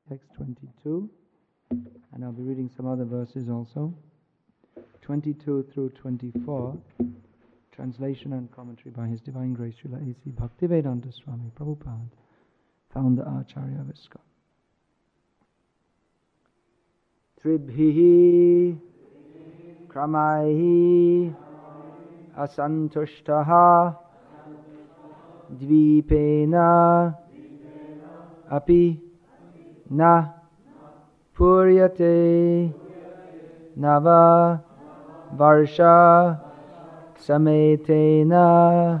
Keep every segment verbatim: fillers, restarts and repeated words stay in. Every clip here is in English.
text twenty-two, and I'll be reading some other verses also. twenty-two through twenty-four, translation and commentary by His Divine Grace Srila A C Bhaktivedanta Swami Prabhupada, founder Acharya of ISKCON. Tribhihi kramaihi asantushtaha dvipena api na puryate nava varsha sametena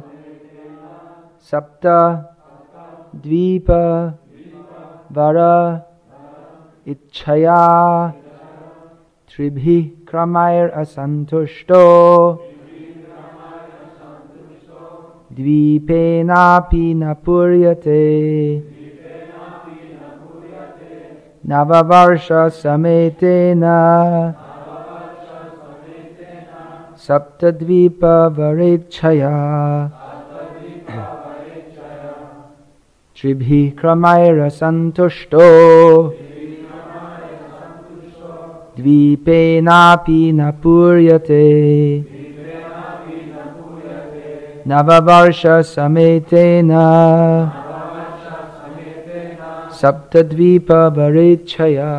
sapta dvipa vara ichchaya tribhi kramair asantushto dvipenapi napuryate navavarsha sametena saptadvipa varichaya tribhi kramaira santushto dvipenapi napuryate navavarsha sametena saptadvipa varichaya.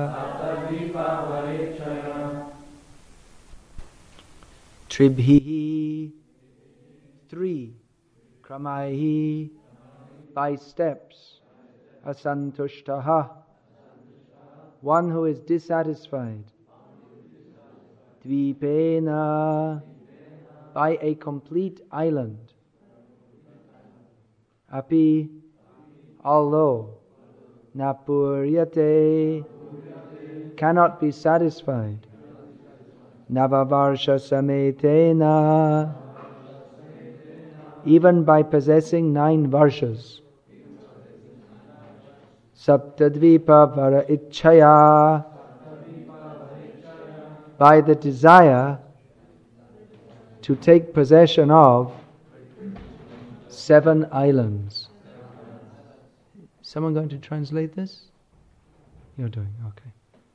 Tribhi, three, kramaihi, by steps, asantushtaha, one who is dissatisfied, dvipena, by a complete island, api, although, napuryate, cannot be satisfied, navavarsha sametena, even by possessing nine varshas, saptadvipa vara ichchaya, by the desire to take possession of seven islands. Someone going to translate this? You're doing, okay.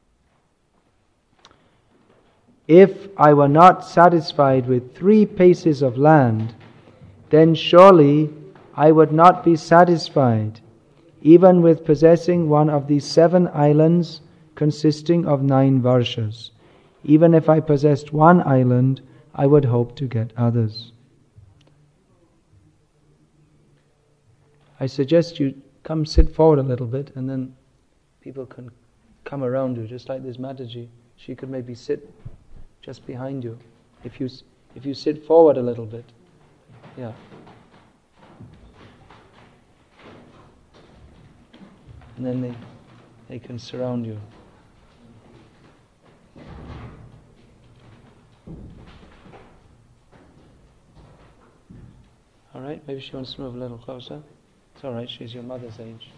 If I were not satisfied with three paces of land, then surely I would not be satisfied even with possessing one of these seven islands consisting of nine varshas. Even if I possessed one island, I would hope to get others. I suggest you come sit forward a little bit, and then people can come around you, just like this Mataji. She could maybe sit just behind you. If you if you sit forward a little bit, yeah. And then they they can surround you. All right, maybe she wants to move a little closer. It's all right, she's your mother's age.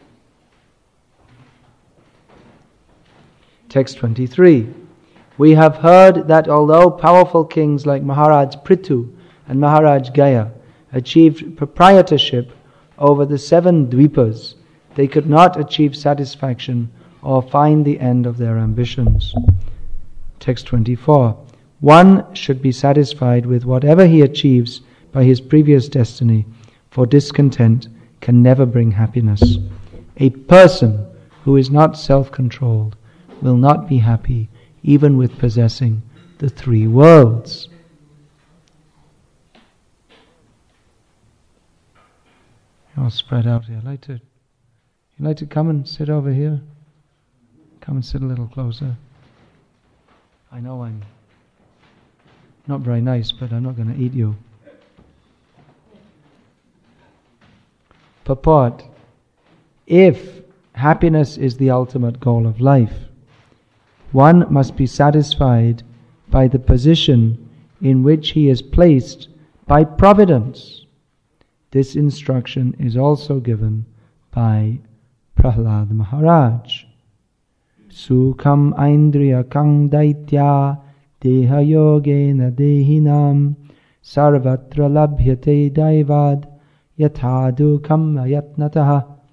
Text twenty-three. We have heard that although powerful kings like Maharaj Prithu and Maharaj Gaya achieved proprietorship over the seven dvipas, they could not achieve satisfaction or find the end of their ambitions. Text twenty-four. One should be satisfied with whatever he achieves by his previous destiny, for discontent can never bring happiness. A person who is not self-controlled will not be happy even with possessing the three worlds. You're all spread out here. I'd like to, you'd like to come and sit over here? Come and sit a little closer. I know I'm not very nice, but I'm not going to eat you. Purport: if happiness is the ultimate goal of life, one must be satisfied by the position in which he is placed by providence. This instruction is also given by Prahlad Maharaj. Sukham aindriyakam daitya deha yogena dehinam sarvatra labhyate daivad yathadukam ayatnataha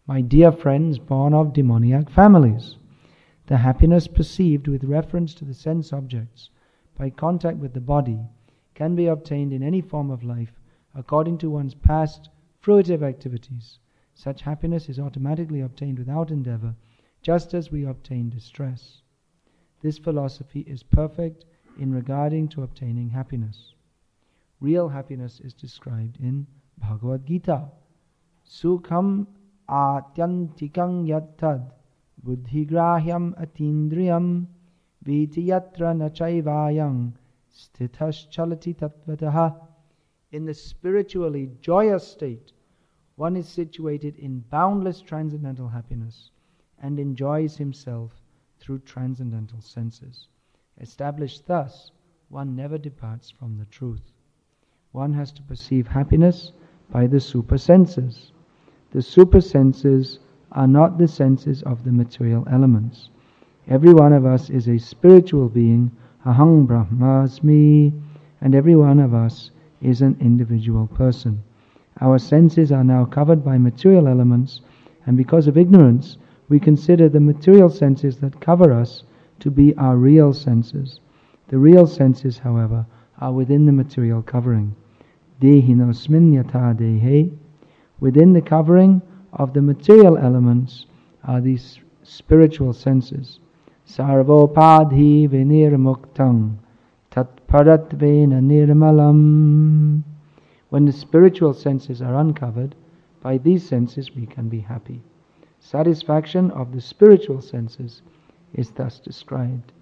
My dear friends born of demoniac families, the happiness perceived with reference to the sense objects by contact with the body can be obtained in any form of life according to one's past fruitive activities. Such happiness is automatically obtained without endeavor, just as we obtain distress. This philosophy is perfect in regarding to obtaining happiness. Real happiness is described in Bhagavad Gita. Sukham atyantikang yattad buddhigrahyam atindriyam vitiyatra nachaivayang stithas chalati tattvataha. In the spiritually joyous state, one is situated in boundless transcendental happiness and enjoys himself through transcendental senses. Established thus, one never departs from the truth. One has to perceive happiness by the super senses. The super senses are not the senses of the material elements. Every one of us is a spiritual being, aham brahmasmi, and every one of us is an individual person. Our senses are now covered by material elements, and because of ignorance, we consider the material senses that cover us to be our real senses. The real senses, however, are within the material covering. Dehinosmin yatha dehe. Within the covering of the material elements are these spiritual senses. Sarvopadhi vinirmuktang tatparatvena nirmalam. When the spiritual senses are uncovered, by these senses we can be happy. Satisfaction of the spiritual senses is thus described.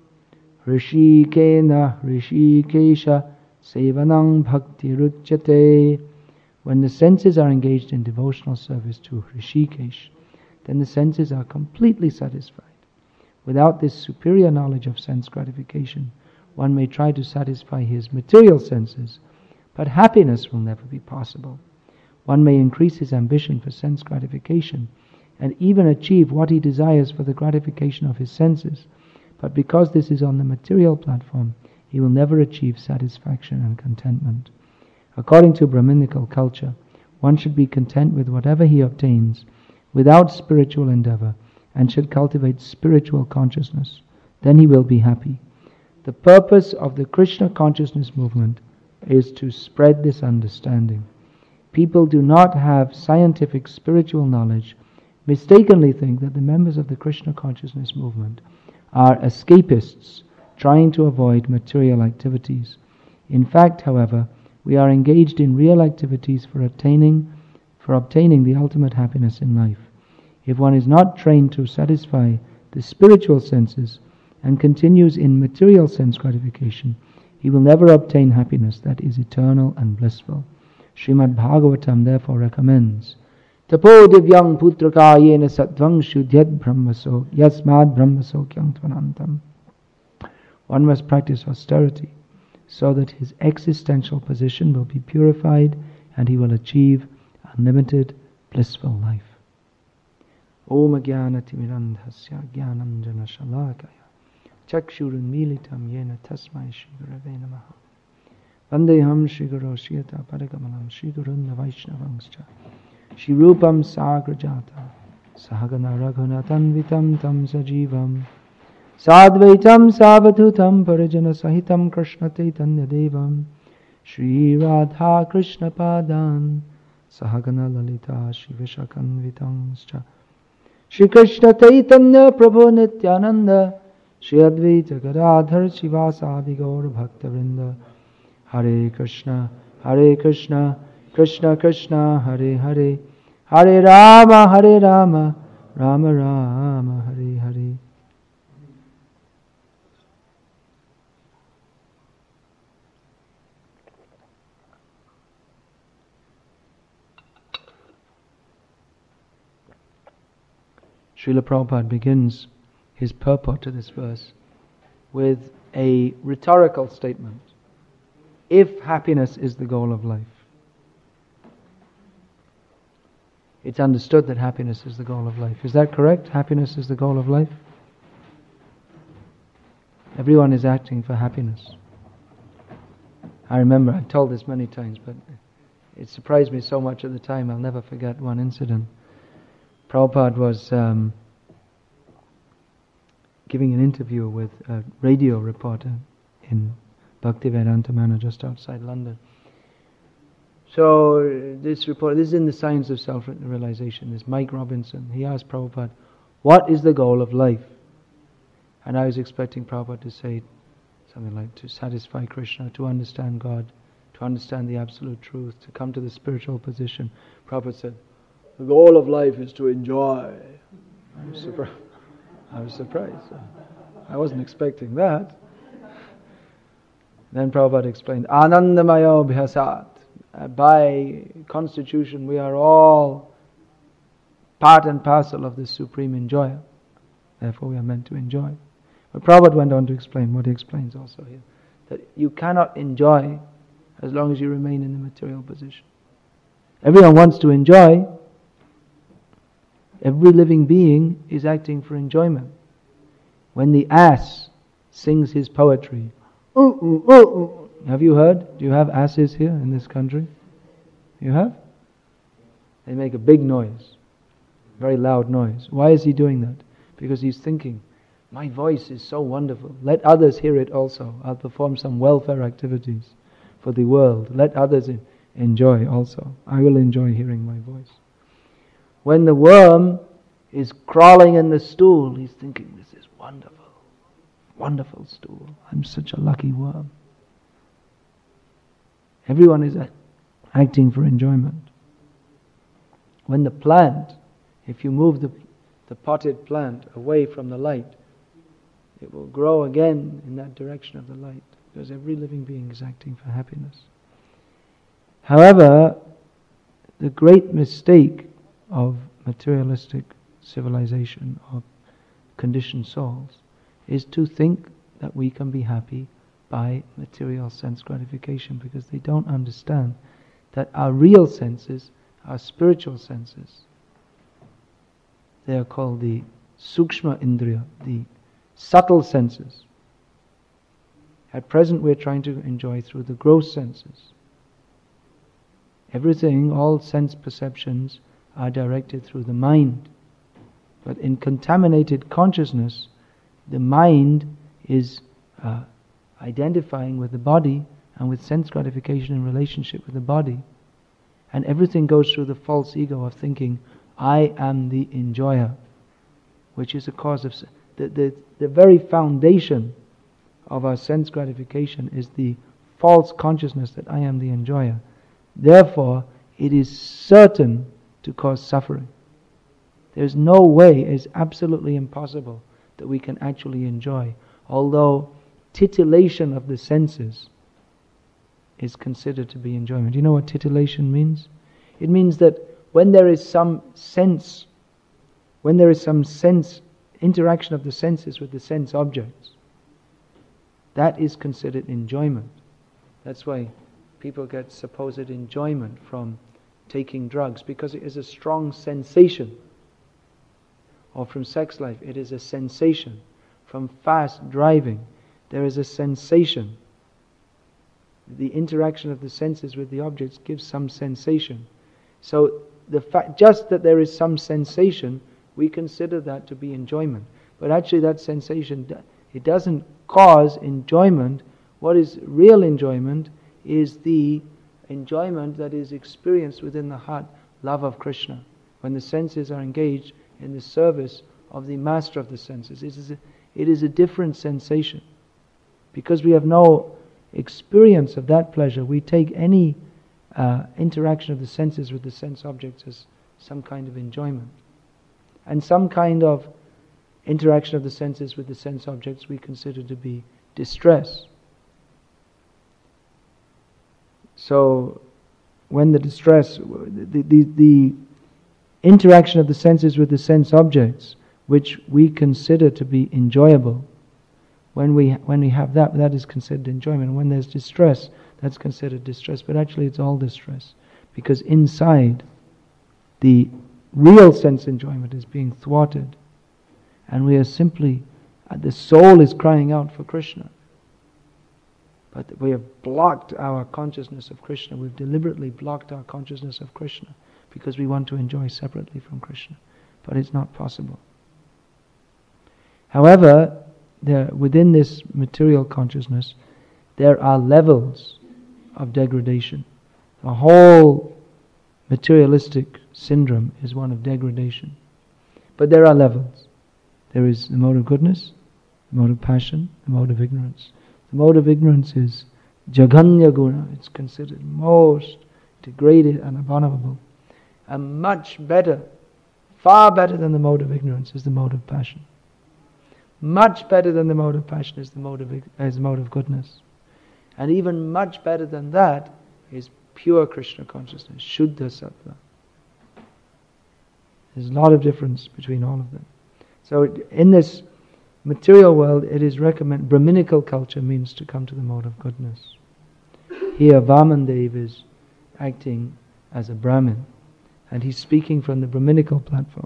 Rishikena rishikesha sevanang bhakti ruchyate. When the senses are engaged in devotional service to Rishikesh, then the senses are completely satisfied. Without this superior knowledge of sense gratification, one may try to satisfy his material senses, but happiness will never be possible. One may increase his ambition for sense gratification and even achieve what he desires for the gratification of his senses, but because this is on the material platform, he will never achieve satisfaction and contentment. According to Brahminical culture, one should be content with whatever he obtains without spiritual endeavor and should cultivate spiritual consciousness. Then he will be happy. The purpose of the Krishna consciousness movement is to spread this understanding. People do not have scientific spiritual knowledge, mistakenly think that the members of the Krishna consciousness movement are escapists trying to avoid material activities. In fact, however, we are engaged in real activities for attaining, for obtaining the ultimate happiness in life. If one is not trained to satisfy the spiritual senses and continues in material sense gratification, he will never obtain happiness that is eternal and blissful. Srimad Bhagavatam therefore recommends Tapo divyang putraka yena sattvang shuddhyat brahmaso yasmad brahmasokyam tvanantam. One must practice austerity so that his existential position will be purified and he will achieve unlimited blissful life. Om Jnanati Mirandhasya Jnananjana Shalakaya Chakshurunmilitam Yena Tasmai Shri Gurave Namaha Vandeham Shri Guru Shriyata Padakamalam Shri Gurunna Vaishnavangscha Shri Rupam Sagrajata Sahagana Raghunatan Vitam Tam Sajivam Sadvaitam Savadhutam Parijana Sahitam Krishna Chaitanya Devam Shri Radha Krishna Padan Sahagana Lalita Shri Vishakanvitangscha Shri Krishna Chaitanya Prabhu Nityananda Shri Advaita Gadadhar Shivasadi Gaur Bhaktavrinda Hare Krishna Hare Krishna Krishna Krishna Hare Hare Hare Rama Hare Rama Rama Rama Hare Hare. Srila Prabhupada begins his purport to this verse with a rhetorical statement. If happiness is the goal of life, it's understood that happiness is the goal of life. Is that correct? Happiness is the goal of life? Everyone is acting for happiness. I remember, I've told this many times, but it surprised me so much at the time, I'll never forget one incident. Prabhupada was um, giving an interview with a radio reporter in Bhaktivedanta Manor just outside London. So this reporter, this is in the Science of Self-Realization, this Mike Robinson, he asked Prabhupada, what is the goal of life? And I was expecting Prabhupada to say something like, to satisfy Krishna, to understand God, to understand the absolute truth, to come to the spiritual position. Prabhupada said, the goal of life is to enjoy. I was surprised. I was surprised. I wasn't expecting that. Then Prabhupada explained, Anandamayo bhyasat. Uh, by constitution, we are all part and parcel of this supreme enjoyer. Therefore, we are meant to enjoy. But Prabhupada went on to explain what he explains also here, that you cannot enjoy as long as you remain in the material position. Everyone wants to enjoy. Every living being is acting for enjoyment. When the ass sings his poetry, uh, uh, uh, uh, have you heard? Do you have asses here in this country? You have? They make a big noise, very loud noise. Why is he doing that? Because he's thinking, my voice is so wonderful. Let others hear it also. I'll perform some welfare activities for the world. Let others enjoy also. I will enjoy hearing my voice. When the worm is crawling in the stool, he's thinking, this is wonderful. Wonderful stool. I'm such a lucky worm. Everyone is acting for enjoyment. When the plant, if you move the, the potted plant away from the light, it will grow again in that direction of the light, because every living being is acting for happiness. However, the great mistake of materialistic civilization, of conditioned souls, is to think that we can be happy by material sense gratification, because they don't understand that our real senses, our spiritual senses, they are called the sukshma indriya, the subtle senses. At present we're trying to enjoy through the gross senses. Everything, all sense perceptions are directed through the mind. But in contaminated consciousness, the mind is uh, identifying with the body and with sense gratification in relationship with the body. And everything goes through the false ego of thinking, I am the enjoyer, which is a cause of... The, the, the very foundation of our sense gratification is the false consciousness that I am the enjoyer. Therefore, it is certain to cause suffering. There's no way, it's absolutely impossible that we can actually enjoy, although titillation of the senses is considered to be enjoyment. Do you know what titillation means? It means that when there is some sense, when there is some sense, interaction of the senses with the sense objects, that is considered enjoyment. That's why people get supposed enjoyment from taking drugs, because it is a strong sensation. Or from sex life, it is a sensation. From fast driving, there is a sensation. The interaction of the senses with the objects gives some sensation. So the fact, just that there is some sensation, we consider that to be enjoyment. But actually that sensation, it doesn't cause enjoyment. What is real enjoyment is the enjoyment that is experienced within the heart, love of Krishna. When the senses are engaged in the service of the master of the senses. It is a, it is a different sensation. Because we have no experience of that pleasure, we take any uh, interaction of the senses with the sense objects as some kind of enjoyment. And some kind of interaction of the senses with the sense objects we consider to be distress. So, when the distress, the, the, the interaction of the senses with the sense objects, which we consider to be enjoyable, when we when we have that, that is considered enjoyment. When there's distress, that's considered distress. But actually it's all distress, because inside the real sense enjoyment is being thwarted, and we are simply, the soul is crying out for Krishna. But we have blocked our consciousness of Krishna. We've deliberately blocked our consciousness of Krishna because we want to enjoy separately from Krishna. but it's not possible. However, there, within this material consciousness, there are levels of degradation. The whole materialistic syndrome is one of degradation. But there are levels. There is the mode of goodness, the mode of passion, the mode of ignorance. The mode of ignorance is jaganya guna. It's considered most degraded and abominable. And much better, far better than the mode of ignorance is the mode of passion. Much better than the mode of passion is the mode of, is the mode of goodness. And even much better than that is pure Krishna consciousness, Shuddha Sattva. There's a lot of difference between all of them. So in this material world, it is recommended, Brahminical culture means to come to the mode of goodness. Here Vamandev is acting as a Brahmin, and he's speaking from the Brahminical platform.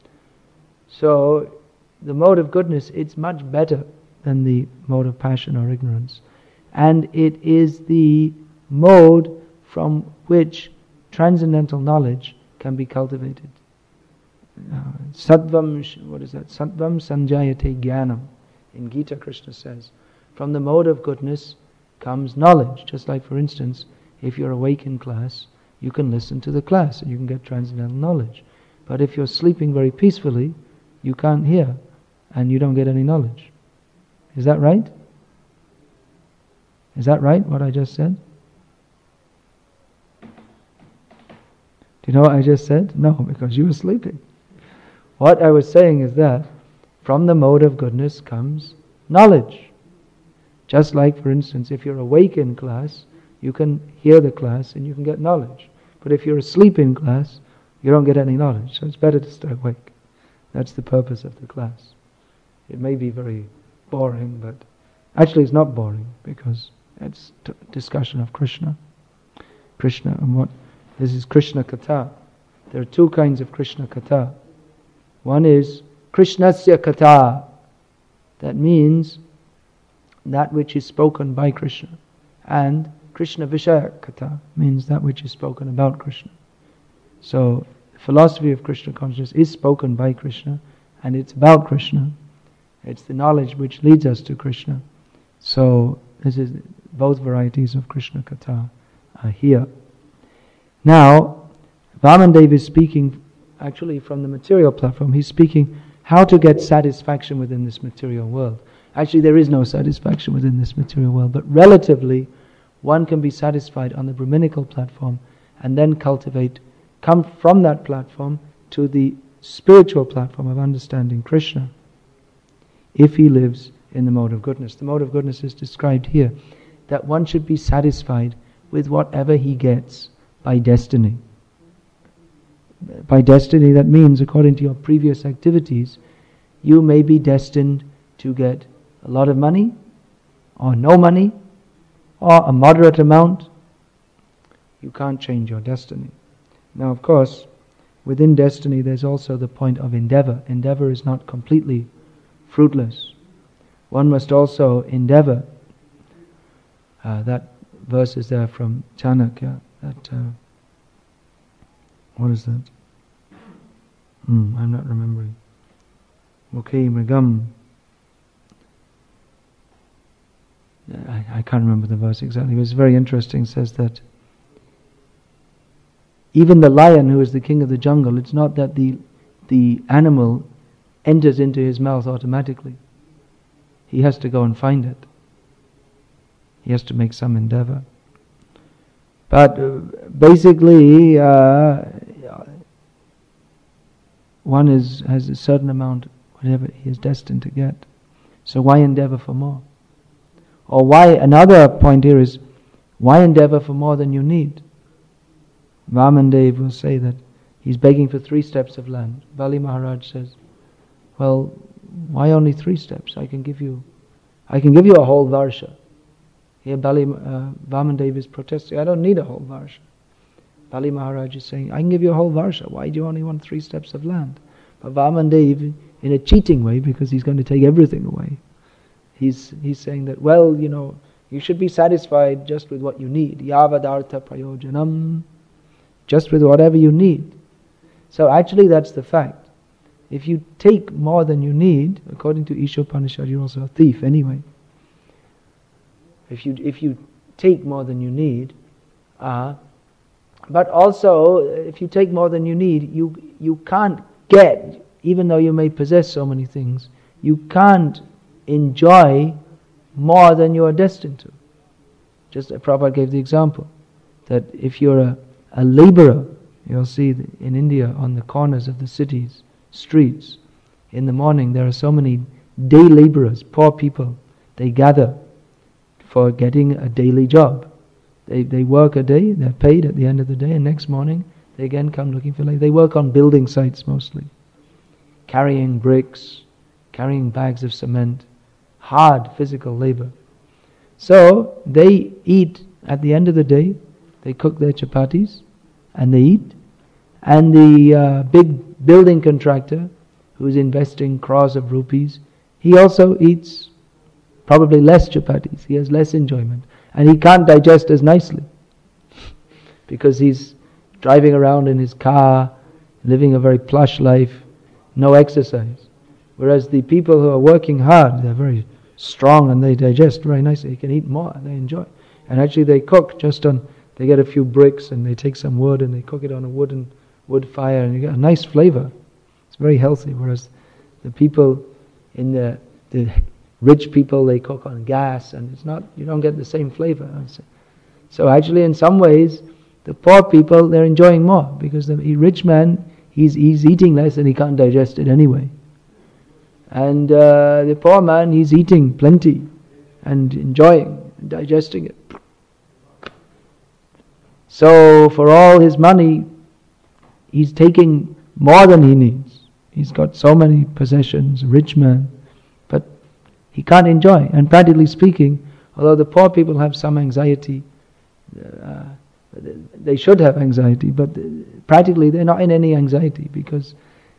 So the mode of goodness, it's much better than the mode of passion or ignorance. And it is the mode from which transcendental knowledge can be cultivated. Uh, Sattvam, what is that? Sattvam sanjayate jnanam. In Gita, Krishna says, from the mode of goodness comes knowledge. Just like, for instance, if you're awake in class, you can listen to the class and you can get transcendental knowledge. But if you're sleeping very peacefully, you can't hear and you don't get any knowledge. Is that right? Is that right, what I just said? Do you know what I just said? No, because you were sleeping. What I was saying is that from the mode of goodness comes knowledge. Just like, for instance, if you're awake in class, you can hear the class and you can get knowledge. But if you're asleep in class, you don't get any knowledge. So it's better to stay awake. That's the purpose of the class. It may be very boring, but actually it's not boring because it's t- discussion of Krishna. Krishna and what? This is Krishna Katha. There are two kinds of Krishna Katha. One is Krishnasya Katha. That means that which is spoken by Krishna. And Krishna Vishaya Katha means that which is spoken about Krishna. So the philosophy of Krishna consciousness is spoken by Krishna and it's about Krishna. It's the knowledge which leads us to Krishna. So this is both varieties of Krishna Katha are here. Now, Vamandev is speaking actually from the material platform. He's speaking how to get satisfaction within this material world. Actually, there is no satisfaction within this material world, but relatively, one can be satisfied on the Brahminical platform and then cultivate, come from that platform to the spiritual platform of understanding Krishna, if he lives in the mode of goodness. The mode of goodness is described here, that one should be satisfied with whatever he gets by destiny. By destiny, that means, according to your previous activities, you may be destined to get a lot of money, or no money, or a moderate amount. You can't change your destiny. Now, of course, within destiny there's also the point of endeavor. Endeavor is not completely fruitless. One must also endeavor. Uh, that verse is there from Chanakya. That uh, what is that? Hmm, I'm not remembering. Mukhe Mrigam. I, I can't remember the verse exactly, but it's very interesting. It says that even the lion who is the king of the jungle, it's not that the the animal enters into his mouth automatically. He has to go and find it. He has to make some endeavor. But uh, basically, uh, one is has a certain amount, whatever he is destined to get. So why endeavor for more? Or why, another point here is, why endeavor for more than you need? Vamandev will say that he's begging for three steps of land. Bali Maharaj says, well, why only three steps? I can give you, I can give you a whole varsha. Here Bali, uh, Vamandev is protesting, I don't need a whole varsha. Bali Maharaj is saying, I can give you a whole varsha. Why do you only want three steps of land? But Vamandev, in a cheating way, because he's going to take everything away, He's he's saying that, well, you know, you should be satisfied just with what you need. Yavadartha prayojanam. Just with whatever you need. So actually that's the fact. if you take more than you need, according to Ishopanishad, you're also a thief anyway. If you if you take more than you need, uh, but also if you take more than you need, you you can't get, even though you may possess so many things, you can't enjoy more than you are destined to. Just uh, Prabhupada gave the example that if you're a, a laborer, you'll see in India on the corners of the cities, streets, in the morning there are so many day laborers, poor people. They gather for getting a daily job. They they work a day, they're paid at the end of the day, and next morning they again come looking for labor. They work on building sites mostly, carrying bricks, carrying bags of cement, hard physical labor. So they eat at the end of the day, they cook their chapatis and they eat, and the uh, big building contractor who's investing crores of rupees, he also eats probably less chapatis, he has less enjoyment, and he can't digest as nicely because he's driving around in his car, living a very plush life, no exercise. Whereas the people who are working hard, they're very strong and they digest very nicely. They can eat more and they enjoy. And actually they cook just on, they get a few bricks and they take some wood and they cook it on a wooden wood fire and you get a nice flavor. It's very healthy. Whereas the people in the the rich people, they cook on gas and it's not, you don't get the same flavor. So actually in some ways, the poor people, they're enjoying more because the rich man, he's, he's eating less and he can't digest it anyway. And uh, the poor man, he's eating plenty and enjoying and digesting it. So for all his money, he's taking more than he needs. He's got so many possessions, rich man, but he can't enjoy. And practically speaking, although the poor people have some anxiety, uh, they should have anxiety, but practically they're not in any anxiety because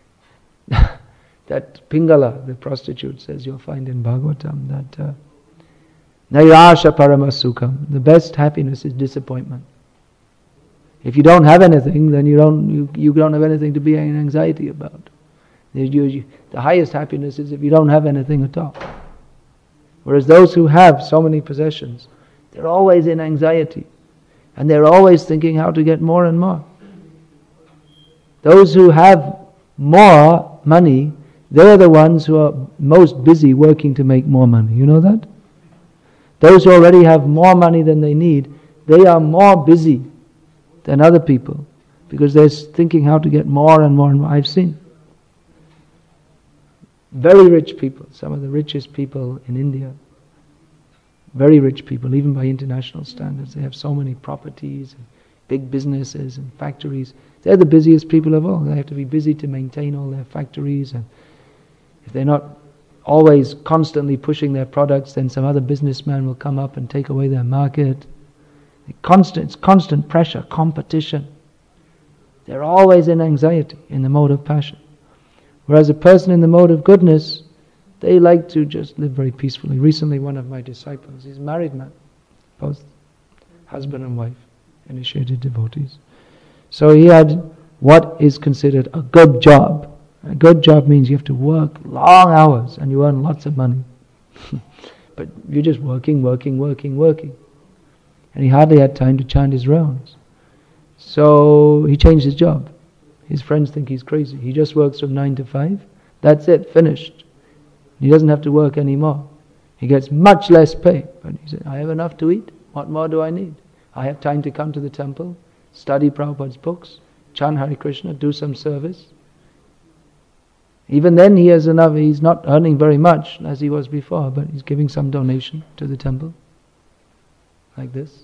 that Pingala, the prostitute, says, you'll find in Bhagavatam that uh, Nairasha Paramasukam, the best happiness is disappointment. If you don't have anything, then you don't you, you don't have anything to be in anxiety about. You, you, the highest happiness is if you don't have anything at all. Whereas those who have so many possessions, they're always in anxiety. And they're always thinking how to get more and more. Those who have more money, they're the ones who are most busy working to make more money. You know that? Those who already have more money than they need, they are more busy than other people because they're thinking how to get more and more and more. I've seen very rich people, some of the richest people in India, very rich people, even by international standards. They have so many properties and big businesses and factories. They're the busiest people of all. They have to be busy to maintain all their factories, and if they're not always constantly pushing their products, then some other businessman will come up and take away their market. Constant, it's constant pressure, competition. They're always in anxiety, in the mode of passion. Whereas a person in the mode of goodness, they like to just live very peacefully. Recently, one of my disciples, he's a married man, both husband and wife, initiated devotees. So he had what is considered a good job. A good job means you have to work long hours and you earn lots of money. But you're just working, working, working, working. And he hardly had time to chant his rounds. So he changed his job. His friends think he's crazy. He just works from nine to five. That's it, finished. He doesn't have to work anymore. He gets much less pay. But he said, I have enough to eat. What more do I need? I have time to come to the temple, study Prabhupada's books, chant Hare Krishna, do some service. Even then he has enough. He's not earning very much as he was before, but he's giving some donation to the temple. Like this.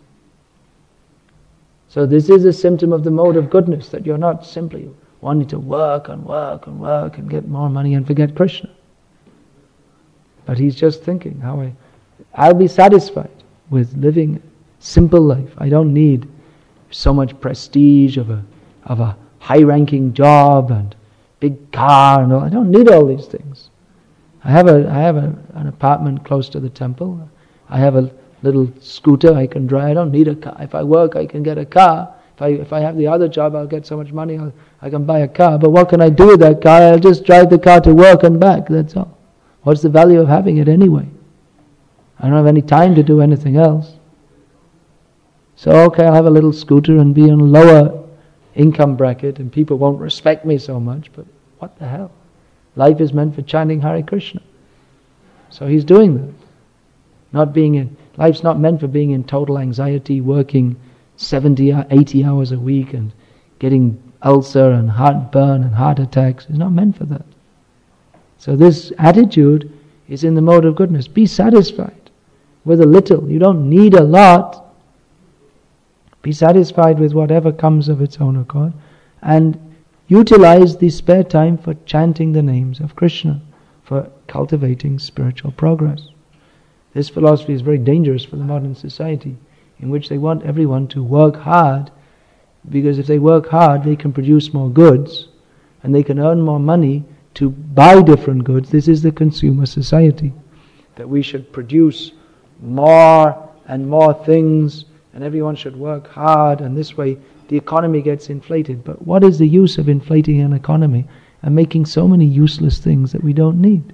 So this is a symptom of the mode of goodness, that you're not simply wanting to work and work and work and get more money and forget Krishna. But he's just thinking, how I, I'll be satisfied with living simple life. I don't need so much prestige of a of a high-ranking job and big car and all. I don't need all these things. I have a I have a, an apartment close to the temple. I have a little scooter I can drive. I don't need a car. If I work, I can get a car If I, if I have the other job, I'll get so much money, I'll, I can buy a car. But what can I do with that car? I'll just drive the car to work and back, that's all. What's the value of having it anyway? I don't have any time to do anything else. So, okay, I'll have a little scooter and be in a lower income bracket and people won't respect me so much, but what the hell? Life is meant for chanting Hare Krishna. So he's doing that. Not being in, life's not meant for being in total anxiety, working seventy, eighty hours a week and getting ulcer and heartburn and heart attacks. It's not meant for that. So this attitude is in the mode of goodness. Be satisfied with a little. You don't need a lot. Be satisfied with whatever comes of its own accord and utilize the spare time for chanting the names of Krishna, for cultivating spiritual progress. This philosophy is very dangerous for the modern society, in which they want everyone to work hard, because if they work hard they can produce more goods and they can earn more money to buy different goods. This is the consumer society, that we should produce more and more things and everyone should work hard, and this way the economy gets inflated. But what is the use of inflating an economy and making so many useless things that we don't need?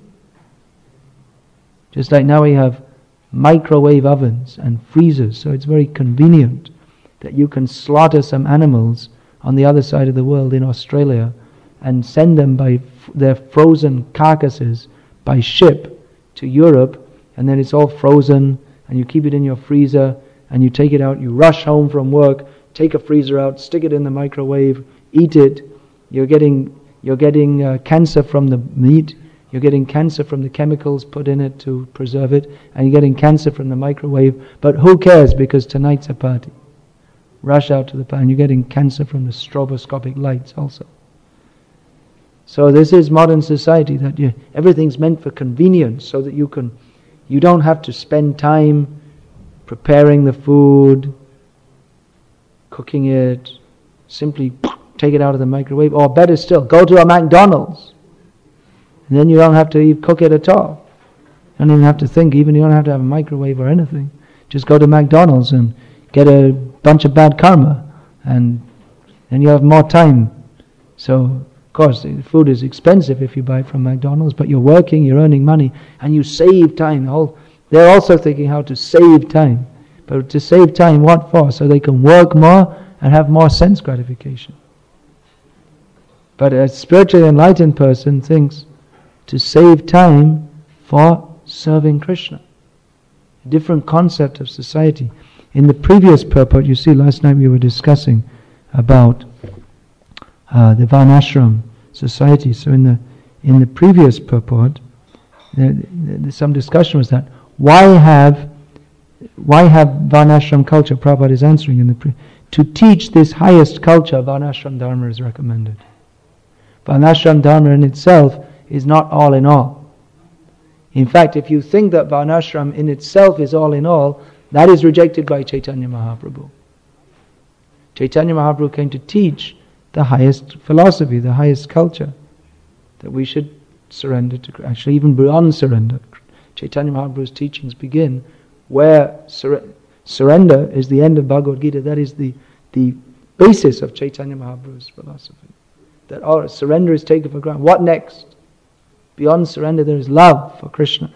Just like now we have microwave ovens and freezers, so it's very convenient that you can slaughter some animals on the other side of the world in Australia and send them by f- their frozen carcasses by ship to Europe, and then it's all frozen and you keep it in your freezer and you take it out, you rush home from work, take a freezer out, stick it in the microwave, eat it. You're getting you're getting uh, cancer from the meat, you're getting cancer from the chemicals put in it to preserve it, and you're getting cancer from the microwave, but who cares, because tonight's a party. Rush out to the party, and you're getting cancer from the stroboscopic lights also. So this is modern society, that you, everything's meant for convenience, so that you can, you don't have to spend time preparing the food, cooking it, simply take it out of the microwave, or better still, go to a McDonald's. And then you don't have to even cook it at all. You don't even have to think, even you don't have to have a microwave or anything. Just go to McDonald's and get a bunch of bad karma, and then you have more time. So, of course, the food is expensive if you buy it from McDonald's, but you're working, you're earning money, and you save time. The whole, they're also thinking how to save time. But to save time, what for? So they can work more and have more sense gratification. But a spiritually enlightened person thinks to save time for serving Krishna. A different concept of society. In the previous purport, you see, last night we were discussing about uh, the Varnashram society. So in the in the previous purport, there, there, some discussion was that why have why have Varnashram culture? Prabhupada is answering in the pre- to teach this highest culture. Varnashram Dharma is recommended. Varnashram Dharma in itself is not all in all. In fact, if you think that Varnashram in itself is all in all, that is rejected by Chaitanya Mahaprabhu. Chaitanya Mahaprabhu came to teach the highest philosophy, the highest culture, that we should surrender to, actually even beyond surrender. Chaitanya Mahaprabhu's teachings begin where sur- surrender is the end of Bhagavad Gita. That is the, the basis of Chaitanya Mahaprabhu's philosophy. That all surrender is taken for granted. What next? Beyond surrender there is love for Krishna.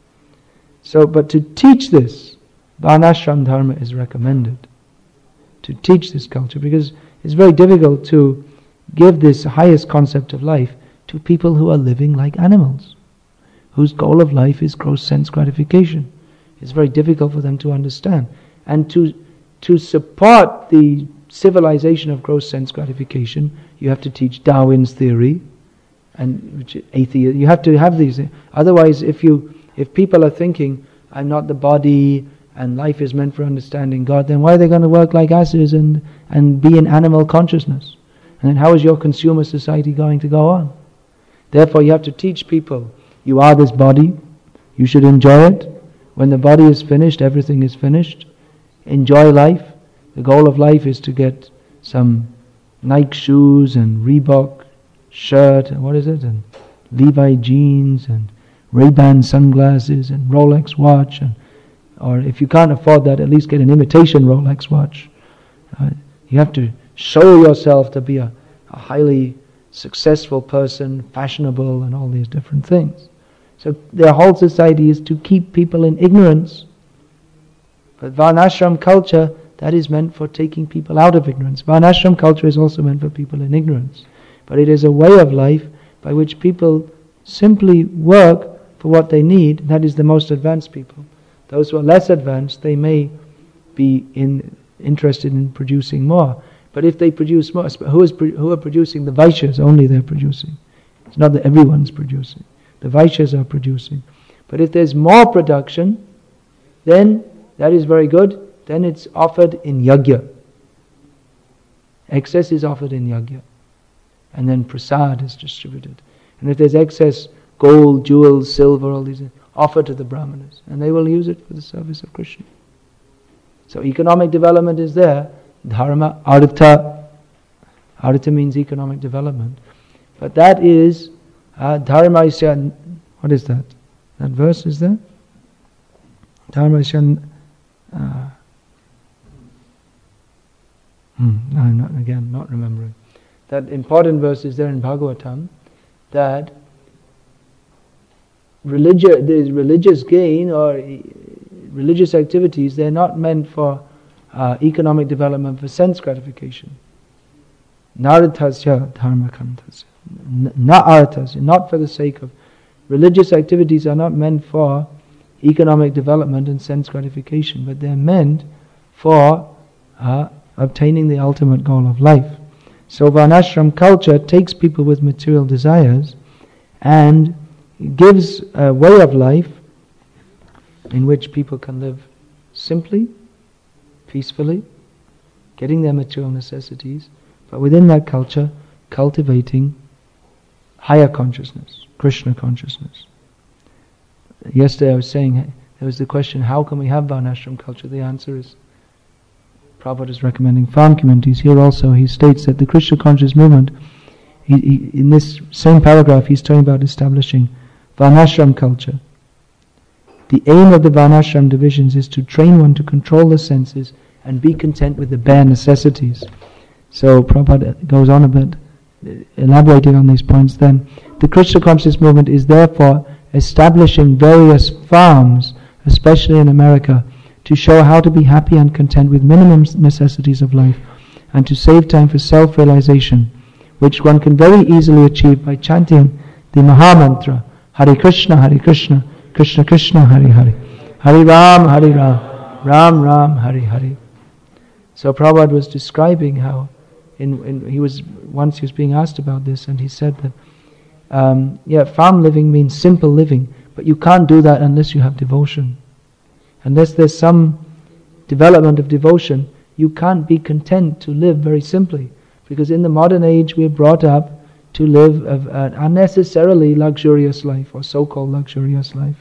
So, but to teach this, Varnashram Dharma is recommended. To teach this culture, because it's very difficult to give this highest concept of life to people who are living like animals, whose goal of life is gross sense gratification. It's very difficult for them to understand. And to to support the civilization of gross sense gratification, you have to teach Darwin's theory, and which atheist. You have to have these. Otherwise, if you if people are thinking, I'm not the body and life is meant for understanding God, then why are they going to work like asses and, and be in animal consciousness? And then how is your consumer society going to go on? Therefore you have to teach people, you are this body, you should enjoy it. When the body is finished, everything is finished. Enjoy life. The goal of life is to get some Nike shoes and Reebok shirt, and what is it, and Levi jeans and Ray-Ban sunglasses and Rolex watch, and or if you can't afford that, at least get an imitation Rolex watch. Uh, You have to show yourself to be a, a highly successful person, fashionable, and all these different things. So their whole society is to keep people in ignorance. But Varnashram culture, that is meant for taking people out of ignorance. Varnashram culture is also meant for people in ignorance. But it is a way of life by which people simply work for what they need. That is the most advanced people. Those who are less advanced, they may be in, interested in producing more. But if they produce more, who, is, who are producing? The Vaishyas only they're producing. It's not that everyone's producing. The Vaishyas are producing. But if there's more production, then that is very good. Then it's offered in yajna. Excess is offered in yajna. And then prasad is distributed. And if there's excess gold, jewels, silver, all these, offered to the brahmanas. And they will use it for the service of Krishna. So economic development is there. Dharma, artha. Artha means economic development. But that is, uh, dharma isya, what is that? That verse is there? Dharma isya, uh, hmm, I'm not, again, not remembering. That important verse is there in Bhagavatam, that religious, the religious gain or religious activities, they're not meant for uh, economic development, for sense gratification. Naratasya dharma kantasya. Na arthasya, not for the sake of. Religious activities are not meant for economic development and sense gratification, but they're meant for uh, obtaining the ultimate goal of life. So Varnashram culture takes people with material desires and gives a way of life in which people can live simply, peacefully, getting their material necessities, but within that culture, cultivating higher consciousness, Krishna consciousness. Yesterday I was saying, there was the question, how can we have Varnashram culture? The answer is, Prabhupada is recommending farm communities. Here also he states that the Krishna conscious movement, he, he, in this same paragraph he's talking about establishing Varnashram culture. The aim of the Varnashram divisions is to train one to control the senses and be content with the bare necessities. So Prabhupada goes on a bit, elaborating on these points then. The Krishna conscious movement is therefore establishing various farms, especially in America, to show how to be happy and content with minimum necessities of life, and to save time for self-realization, which one can very easily achieve by chanting the Mahamantra, Hare Krishna, Hare Krishna, Krishna Krishna, Hare Hare, Hare Ram, Hare Ram, Ram Ram, Hare Hare. So Prabhupada was describing how, in, in he was once he was being asked about this, and he said that, um, yeah, farm living means simple living, but you can't do that unless you have devotion. Unless there's some development of devotion, you can't be content to live very simply. Because in the modern age we're brought up to live an unnecessarily luxurious life, or so-called luxurious life.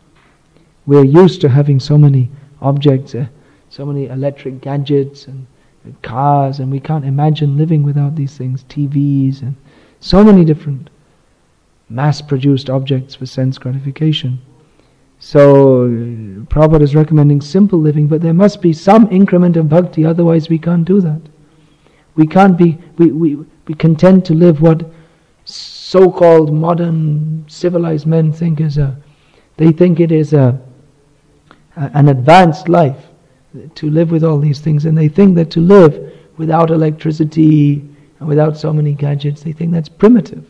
We're used to having so many objects, uh, so many electric gadgets and, and cars, and we can't imagine living without these things, T Vs and so many different mass-produced objects for sense gratification. So, Prabhupada is recommending simple living, but there must be some increment of bhakti, otherwise we can't do that. We can't be, we, we, we content to live what so-called modern civilized men think is a, they think it is a, a an advanced life, to live with all these things, and they think that to live without electricity and without so many gadgets, they think that's primitive.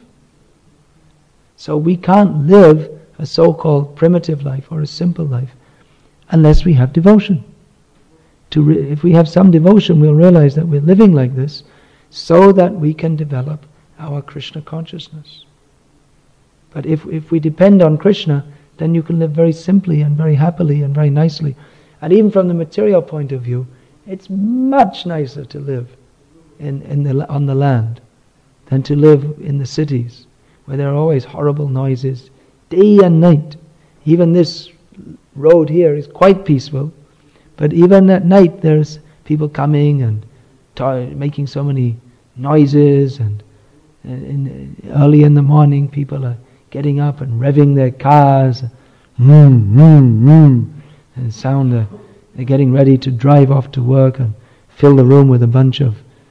So we can't live a so-called primitive life or a simple life unless we have devotion. To re- if we have some devotion, we'll realize that we're living like this so that we can develop our Krishna consciousness. But if, if we depend on Krishna, then you can live very simply and very happily and very nicely. And even from the material point of view, it's much nicer to live in, in the, on the land than to live in the cities, where there are always horrible noises, day and night. Even this road here is quite peaceful, but even at night there's people coming and t- making so many noises, and in, early in the morning people are getting up and revving their cars, vroom, vroom, vroom, and sound uh, they're getting ready to drive off to work and fill the room with a bunch of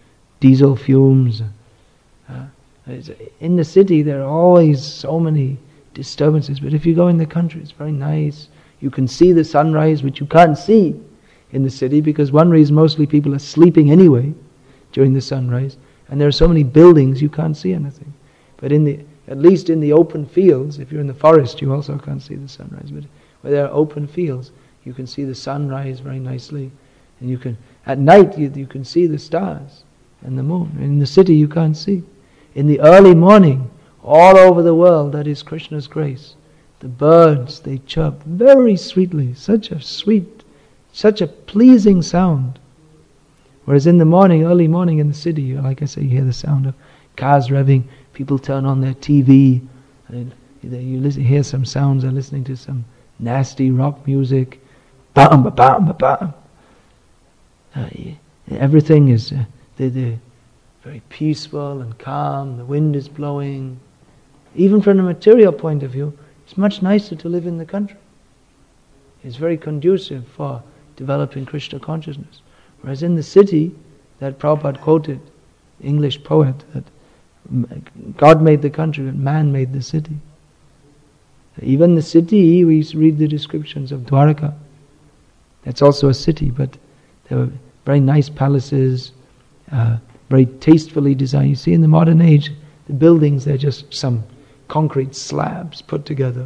diesel fumes. Uh, in the city there are always so many disturbances, but if you go in the country it's very nice. You can see the sunrise, which you can't see in the city, because one reason mostly people are sleeping anyway during the sunrise, and there are so many buildings you can't see anything. But in the at least in the open fields, if you're in the forest you also can't see the sunrise, but where there are open fields you can see the sunrise very nicely, and you can at night you, you can see the stars and the moon. In the city you can't see. In the early morning, all over the world, that is Krishna's grace. The birds, they chirp very sweetly, such a sweet, such a pleasing sound. Whereas in the morning, early morning in the city, like I say, you hear the sound of cars revving, people turn on their T V, and you listen, hear some sounds, they're listening to some nasty rock music, bam, ba, bam, ba, bam. Uh, everything is uh, they're, they're very peaceful and calm, the wind is blowing. Even from a material point of view, it's much nicer to live in the country. It's very conducive for developing Krishna consciousness. Whereas in the city, that Prabhupada quoted, English poet, that God made the country, but man made the city. Even the city, we read the descriptions of Dwarka. That's also a city, but there were very nice palaces, uh, very tastefully designed. You see, in the modern age, the buildings, they're just some concrete slabs put together.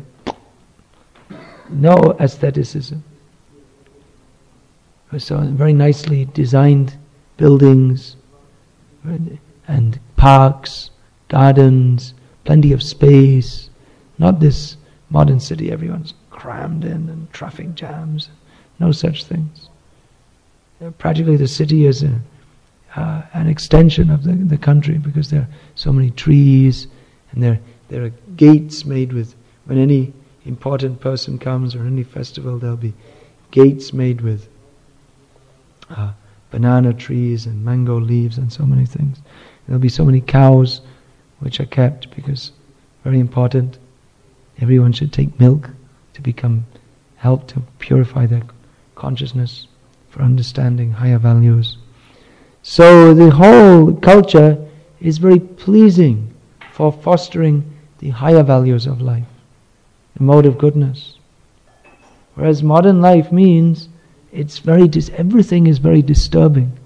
No aestheticism. So very nicely designed buildings and parks, gardens, plenty of space. Not this modern city, everyone's crammed in and traffic jams. No such things. Practically the city is a, uh, an extension of the, the country, because there are so many trees, and there there are gates made with, when any important person comes or any festival, there'll be gates made with uh, banana trees and mango leaves and so many things. There'll be so many cows which are kept, because very important. Everyone should take milk to become, help to purify their consciousness for understanding higher values. So the whole culture is very pleasing for fostering the higher values of life, the mode of goodness. Whereas modern life means it's very dis- everything is very disturbing.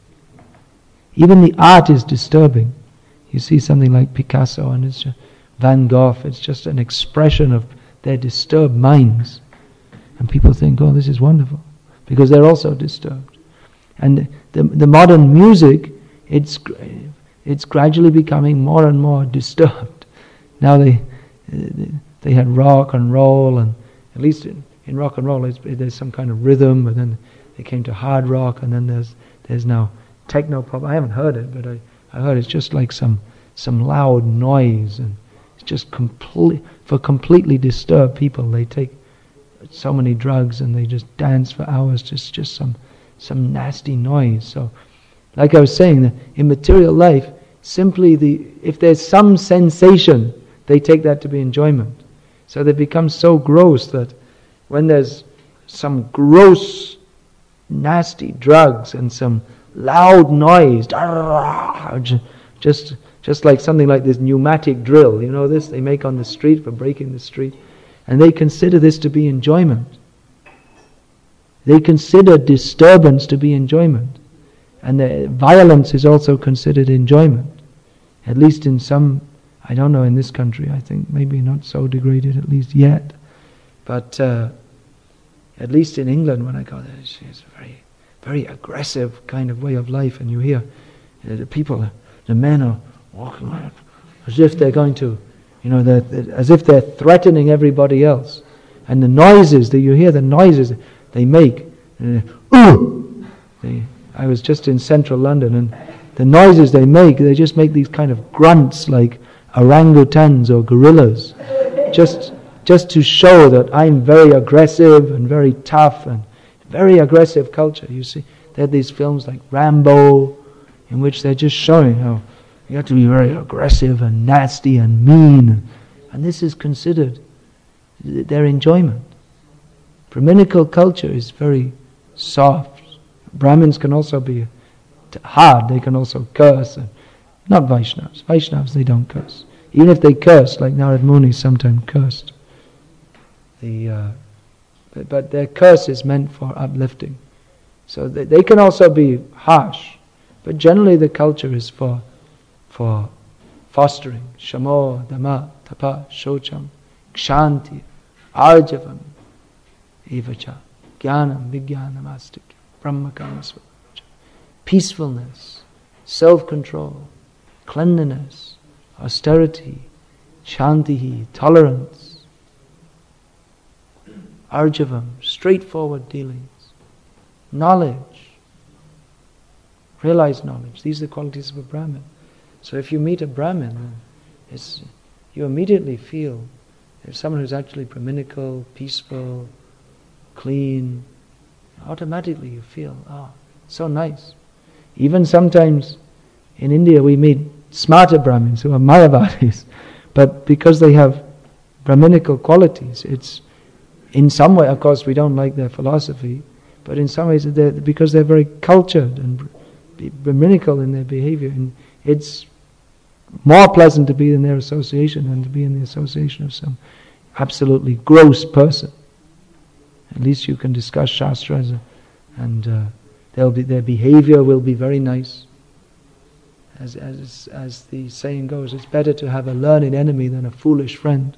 Even the art is disturbing. You see something like Picasso and it's just Van Gogh, it's just an expression of their disturbed minds. And people think, oh, this is wonderful, because they're also disturbed. And the the modern music, it's it's gradually becoming more and more disturbed. Now they they had rock and roll, and at least in, in rock and roll there's some kind of rhythm, and then they came to hard rock, and then there's there's now techno pop. I haven't heard it, but I, I heard it's just like some some loud noise, and it's just complete for completely disturbed people. They take so many drugs and they just dance for hours, just just some some nasty noise. So, like I was saying, that in material life, simply the if there's some sensation, they take that to be enjoyment. So they become so gross that when there's some gross, nasty drugs and some loud noise, just just like something like this pneumatic drill, you know this, they make on the street for breaking the street, and they consider this to be enjoyment. They consider disturbance to be enjoyment. And the violence is also considered enjoyment. At least in some, I don't know in this country, I think maybe not so degraded at least yet. But uh, at least in England, when I go there, it's, it's a very, very aggressive kind of way of life. And you hear uh, the people, the men are walking around as if they're going to, you know, they're, they're, as if they're threatening everybody else. And the noises that you hear, the noises they make, uh, ooh! They, I was just in central London, and the noises they make, they just make these kind of grunts like orangutans or gorillas, just just to show that I'm very aggressive and very tough, and very aggressive culture. You see, they had these films like Rambo, in which they're just showing how you have to be very aggressive and nasty and mean, and this is considered their enjoyment. Brahminical culture is very soft. Brahmins can also be hard, they can also curse. And not Vaishnavas. Vaishnavas, they don't curse. Even if they curse, like Narad Muni sometimes cursed. The, uh, but, but their curse is meant for uplifting. So they, they can also be harsh. But generally the culture is for for fostering. Shamo, Dhamma, Tapa, Shocham, Kshanti, Arjavam, Evacha, Jnanam, Vijnanam, Astikya, Brahmakama Swaja. Peacefulness, self-control, cleanliness, austerity, Shantihi, tolerance, Arjavam, straightforward dealings, knowledge, realized knowledge. These are the qualities of a Brahmin. So if you meet a Brahmin, it's, you immediately feel if someone who's actually Brahminical, peaceful, clean, automatically you feel, oh, so nice. Even sometimes in India we meet smarter Brahmins who are Mayavadis, but because they have Brahminical qualities, it's in some way, of course we don't like their philosophy, but in some ways they're, because they're very cultured and Brahminical in their behavior, and it's more pleasant to be in their association than to be in the association of some absolutely gross person. At least you can discuss shastras, and uh, they'll be, their behavior will be very nice. As, as, as the saying goes, it's better to have a learned enemy than a foolish friend.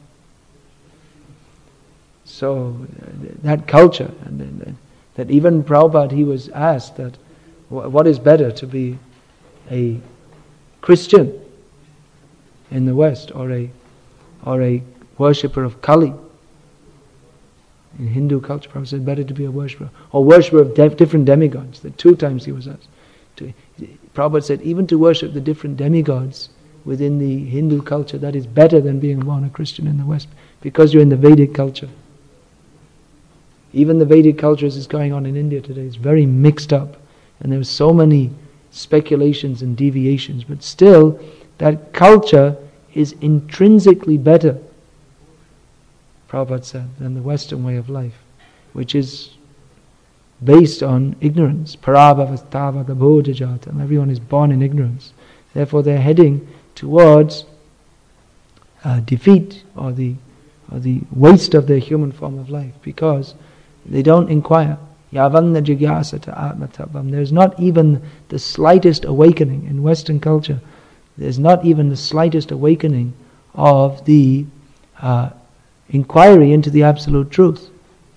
So uh, that culture, and, and that even Prabhupada, he was asked that wh- what is better, to be a Christian in the West or a or a worshipper of Kali. In Hindu culture, Prabhupada said better to be a worshipper or worshipper of de- different demigods. The two times he was asked. To, Prabhupada said even to worship the different demigods within the Hindu culture, that is better than being born a Christian in the West, because you're in the Vedic culture. Even the Vedic culture as is going on in India today is very mixed up, and there are so many speculations and deviations, but still that culture is intrinsically better, Prabhupada said, than the Western way of life, which is based on ignorance. Parabhavastavadabodhajatam. Everyone is born in ignorance. Therefore they're heading towards uh, defeat or the or the waste of their human form of life, because they don't inquire. Yavanna jigyasata atmatavam. There's not even the slightest awakening in Western culture. There's not even the slightest awakening of the uh, inquiry into the absolute truth.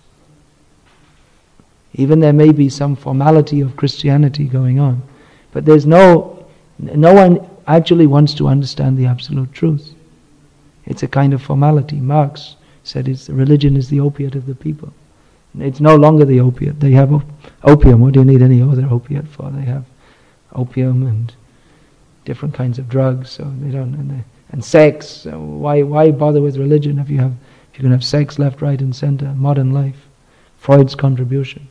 Even there may be some formality of Christianity going on, but there's no, no one actually wants to understand the absolute truth. It's a kind of formality. Marx said it's, religion is the opiate of the people. It's no longer the opiate. They have op- opium. What do you need any other opiate for? They have opium and different kinds of drugs. So they don't and, they, and sex. So why why bother with religion if you have if you can have sex left, right, and center? Modern life, Freud's contribution.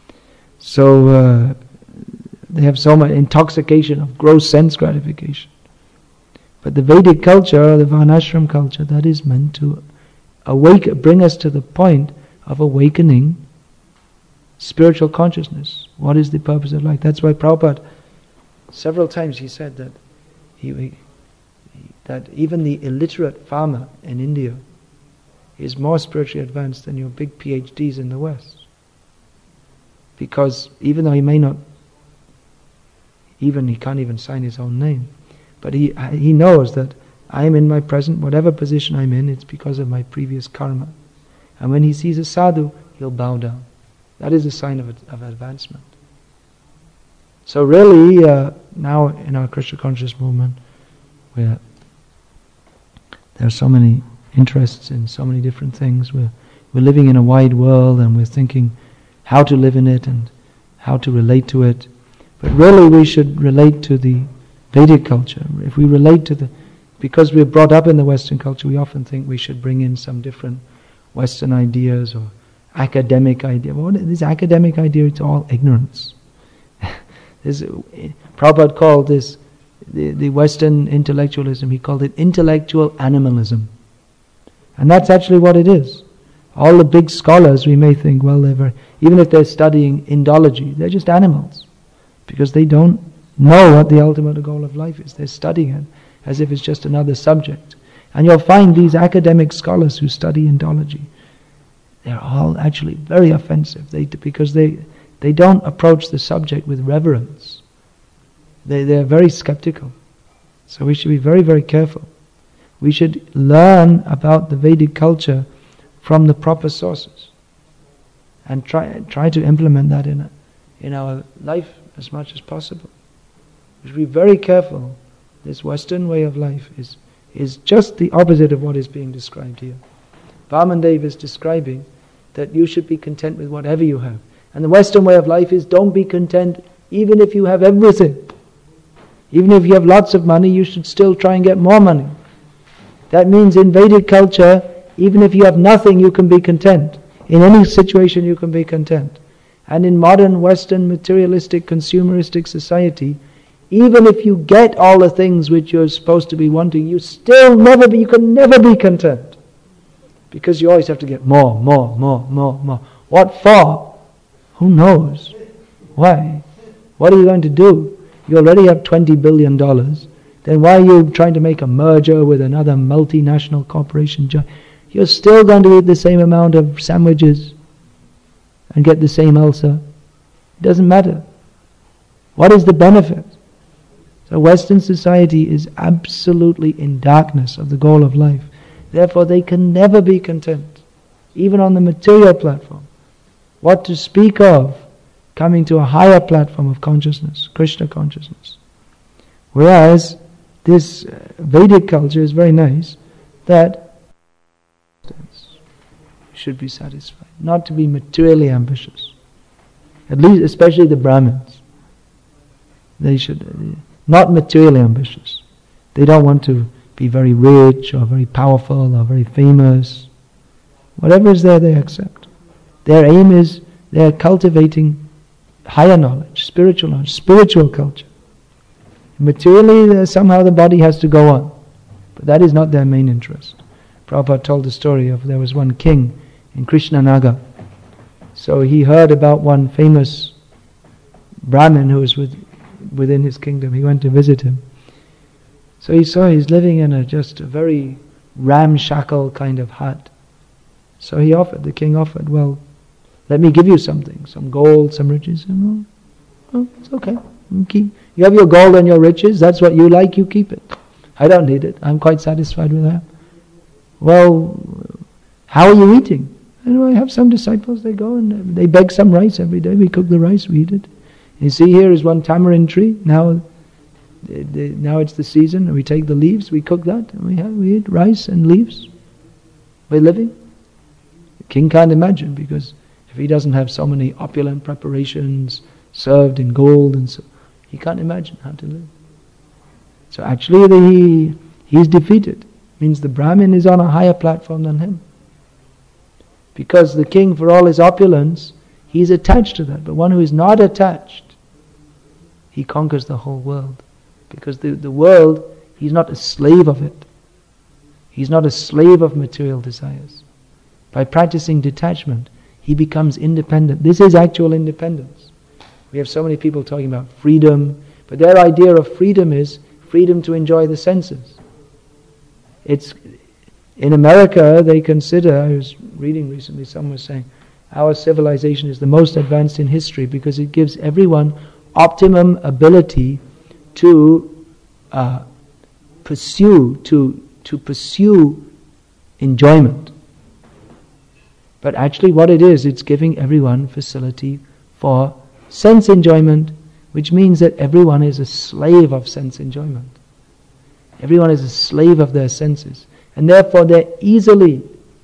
So uh, they have so much intoxication of gross sense gratification. But the Vedic culture, the Varnashram culture, that is meant to awake, bring us to the point of awakening spiritual consciousness. What is the purpose of life? That's why Prabhupada, several times he said that he, he, that even the illiterate farmer in India is more spiritually advanced than your big P H Ds in the West. Because even though he may not, even he can't even sign his own name, but he he knows that I am in my present, whatever position I'm in, it's because of my previous karma. And when he sees a sadhu, he'll bow down. That is a sign of, of advancement. So really, uh, now in our Krishna conscious movement, where there are so many interests in so many different things, we're, we're living in a wide world and we're thinking how to live in it and how to relate to it. But really we should relate to the Vedic culture. If we relate to the, because we're brought up in the Western culture, we often think we should bring in some different Western ideas or academic idea. What is this academic idea? It's all ignorance. This, Prabhupada called this, the, the Western intellectualism, he called it intellectual animalism. And that's actually what it is. All the big scholars, we may think, well, they're very, even if they're studying Indology, they're just animals. Because they don't know what the ultimate goal of life is. They're studying it as if it's just another subject. And you'll find these academic scholars who study Indology, they're all actually very offensive they, because they, they don't approach the subject with reverence. They, they're very skeptical. So we should be very, very careful. We should learn about the Vedic culture from the proper sources and try try to implement that in a, in our life as much as possible. We should be very careful. This Western way of life is is just the opposite of what is being described here. Vamandev is describing that you should be content with whatever you have. And the Western way of life is don't be content even if you have everything. Even if you have lots of money, you should still try and get more money. That means in Vedic culture, even if you have nothing, you can be content. In any situation, you can be content. And in modern Western materialistic, consumeristic society, even if you get all the things which you're supposed to be wanting, you still never be, you can never be content. Because you always have to get more, more, more, more, more. What for? Who knows? Why? What are you going to do? You already have twenty billion dollars. Then why are you trying to make a merger with another multinational corporation? You're still going to eat the same amount of sandwiches and get the same ulcer. It doesn't matter. What is the benefit? So Western society is absolutely in darkness of the goal of life. Therefore they can never be content, even on the material platform. What to speak of coming to a higher platform of consciousness, Krishna consciousness. Whereas this Vedic culture is very nice, that you should be satisfied, not to be materially ambitious. At least, especially the Brahmins. They should, not materially ambitious. They don't want to be very rich or very powerful or very famous. Whatever is there, they accept. Their aim is, they're cultivating higher knowledge, spiritual knowledge, spiritual culture. Materially, somehow the body has to go on. But that is not their main interest. Prabhupada told the story of, there was one king in Krishnanagar. So he heard about one famous Brahmin who was with, within his kingdom. He went to visit him. So he saw he's living in a just a very ramshackle kind of hut. So he offered, the king offered, well, let me give you something, some gold, some riches. And, oh, oh, it's okay. You keep, you have your gold and your riches, that's what you like, you keep it. I don't need it, I'm quite satisfied with that. Well, how are you eating? And I have some disciples, they go and they beg some rice every day, we cook the rice, we eat it. You see, here is one tamarind tree, now now it's the season, and we take the leaves, we cook that, and we, have, we eat rice and leaves. We're living. The king can't imagine, because if he doesn't have so many opulent preparations served in gold, and so, he can't imagine how to live. So actually the, he he's defeated. Means the Brahmin is on a higher platform than him. Because the king, for all his opulence, he's attached to that. But one who is not attached, he conquers the whole world. Because the, the world, he's not a slave of it. He's not a slave of material desires. By practicing detachment, he becomes independent. This is actual independence. We have so many people talking about freedom, but their idea of freedom is freedom to enjoy the senses. It's in America, they consider, I was reading recently, someone was saying, our civilization is the most advanced in history because it gives everyone optimum ability to uh, pursue, to to pursue enjoyment. But actually what it is, it's giving everyone facility for sense enjoyment, which means that everyone is a slave of sense enjoyment. Everyone is a slave of their senses. And therefore they're easily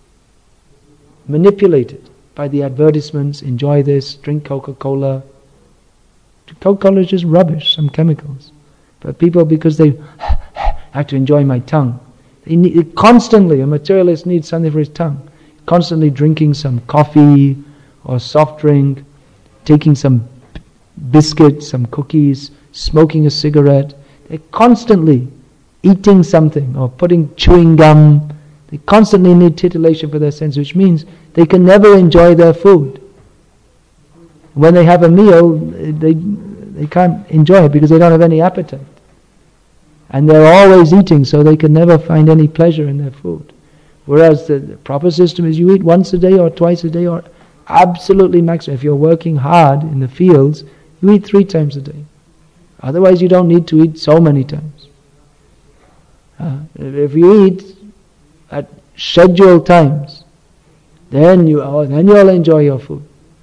manipulated by the advertisements, enjoy this, drink Coca-Cola. Coca-Cola is just rubbish, some chemicals. But people, because they have to enjoy my tongue, they need, constantly, a materialist needs something for his tongue. Constantly drinking some coffee or soft drink, taking some biscuits, some cookies, smoking a cigarette. They're constantly eating something or putting chewing gum. They constantly need titillation for their sense, which means they can never enjoy their food. When they have a meal, they they can't enjoy it because they don't have any appetite. And they're always eating, so they can never find any pleasure in their food. Whereas the, the proper system is you eat once a day or twice a day or absolutely maximum. If you're working hard in the fields, you eat three times a day. Otherwise you don't need to eat so many times. Uh, if you eat at scheduled times, then you oh, then you'll enjoy your food.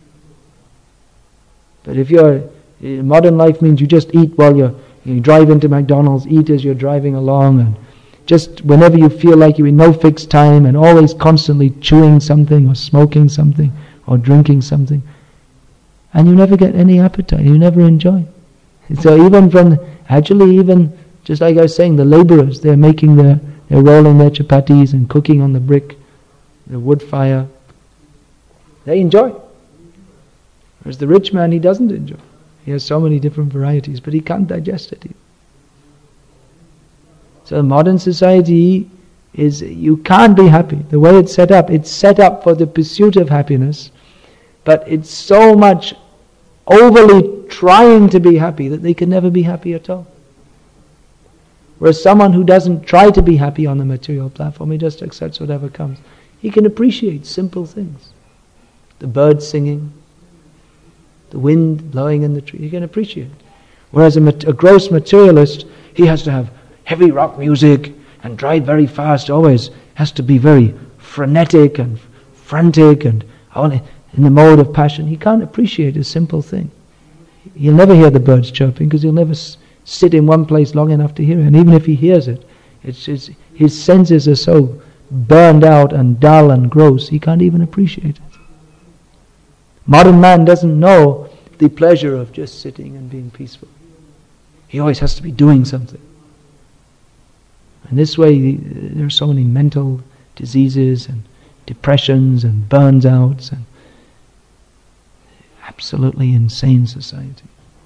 But if you're modern life means you just eat while you're you drive into McDonald's, eat as you're driving along, and just whenever you feel like you in no fixed time, and always constantly chewing something or smoking something or drinking something, and you never get any appetite, you never enjoy. So even from actually even just like I was saying, the laborers, they're making their they're rolling their chapatis and cooking on the brick, the wood fire. They enjoy. Whereas the rich man, he doesn't enjoy. He has so many different varieties, but he can't digest it. So modern society is, you can't be happy. The way it's set up, it's set up for the pursuit of happiness, but it's so much overly trying to be happy that they can never be happy at all. Whereas someone who doesn't try to be happy on the material platform, he just accepts whatever comes, he can appreciate simple things. The birds singing, the wind blowing in the tree, you can appreciate. Whereas a, mat- a gross materialist, he has to have heavy rock music and drive very fast, always has to be very frenetic and frantic and only in the mode of passion. He can't appreciate a simple thing. He'll never hear the birds chirping because he'll never s- sit in one place long enough to hear it. And even if he hears it, it's, it's, his senses are so burned out and dull and gross, he can't even appreciate it. Modern man doesn't know the pleasure of just sitting and being peaceful. He always has to be doing something. And this way, there are so many mental diseases and depressions and burns outs and absolutely insane society.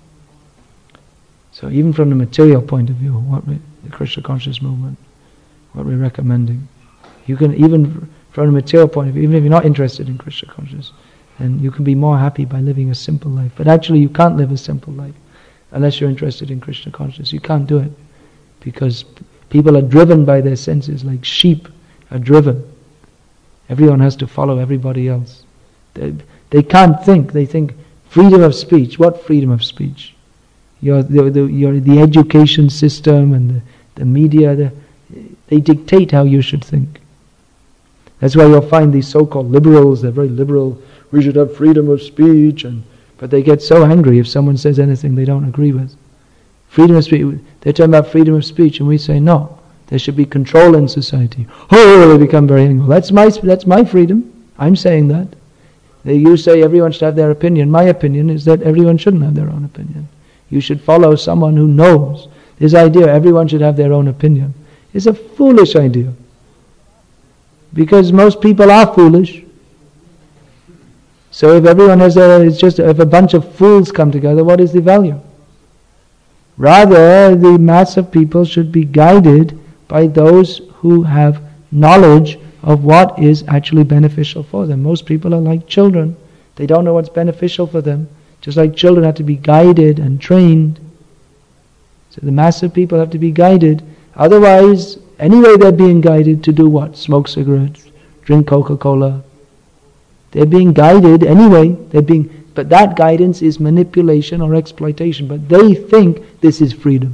So even from the material point of view, what we, the Krishna conscious movement, what we're recommending, you can even from the material point of view, even if you're not interested in Krishna consciousness, then you can be more happy by living a simple life. But actually you can't live a simple life unless you're interested in Krishna consciousness. You can't do it because people are driven by their senses like sheep are driven. Everyone has to follow everybody else. They, they can't think. They think freedom of speech. What freedom of speech? Your the, the, your, the education system and the, the media, the, they dictate how you should think. That's why you'll find these so-called liberals, they're very liberal, we should have freedom of speech, and but they get so angry if someone says anything they don't agree with. Freedom of speech, they're talking about freedom of speech, and we say no, there should be control in society. Oh, they become very angry. That's my, that's my freedom, I'm saying that. You say everyone should have their opinion. My opinion is that everyone shouldn't have their own opinion. You should follow someone who knows. This idea, everyone should have their own opinion, is a foolish idea. Because most people are foolish. So if everyone has a, it's just, if a bunch of fools come together, what is the value? Rather, the mass of people should be guided by those who have knowledge of what is actually beneficial for them. Most people are like children. They don't know what's beneficial for them. Just like children have to be guided and trained. So the mass of people have to be guided. Otherwise, anyway they're being guided to do what? Smoke cigarettes, drink Coca-Cola. They're being guided anyway. They're being, but that guidance is manipulation or exploitation. But they think this is freedom.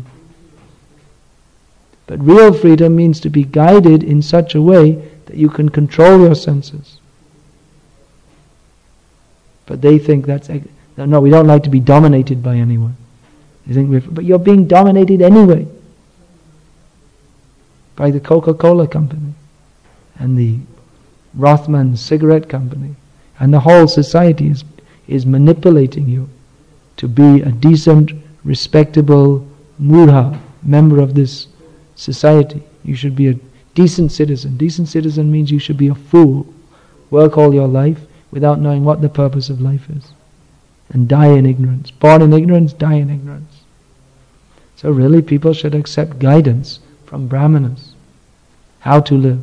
But real freedom means to be guided in such a way that you can control your senses. But they think that's, no, we don't like to be dominated by anyone. They think we're, but you're being dominated anyway by the Coca-Cola company and the Rothman cigarette company, and the whole society is, is manipulating you to be a decent, respectable mudha, member of this society. You should be a decent citizen. Decent citizen means you should be a fool, work all your life without knowing what the purpose of life is, and die in ignorance. Born in ignorance, die in ignorance. So really people should accept guidance from brahmanas, how to live.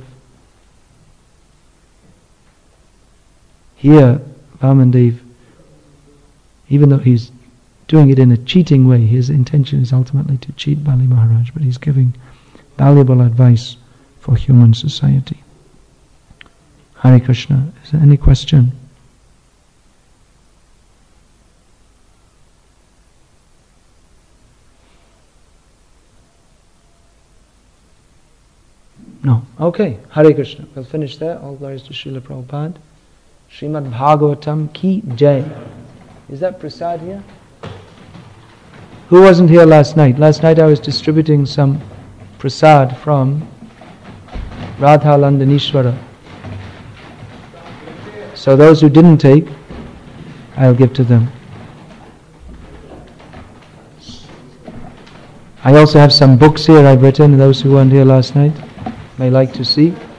Here, Vamandev, even though he's doing it in a cheating way. His intention is ultimately to cheat Bali Maharaj, but he's giving valuable advice for human society. Hare Krishna. Is there any question? No. Okay. Hare Krishna. We'll finish there. All glories to Srila Prabhupada. Srimad Bhagavatam ki jai. Is that prasad here? Who wasn't here last night? Last night I was distributing some prasad from Radha Landanishwara. So those who didn't take, I'll give to them. I also have some books here I've written, those who weren't here last night may like to see.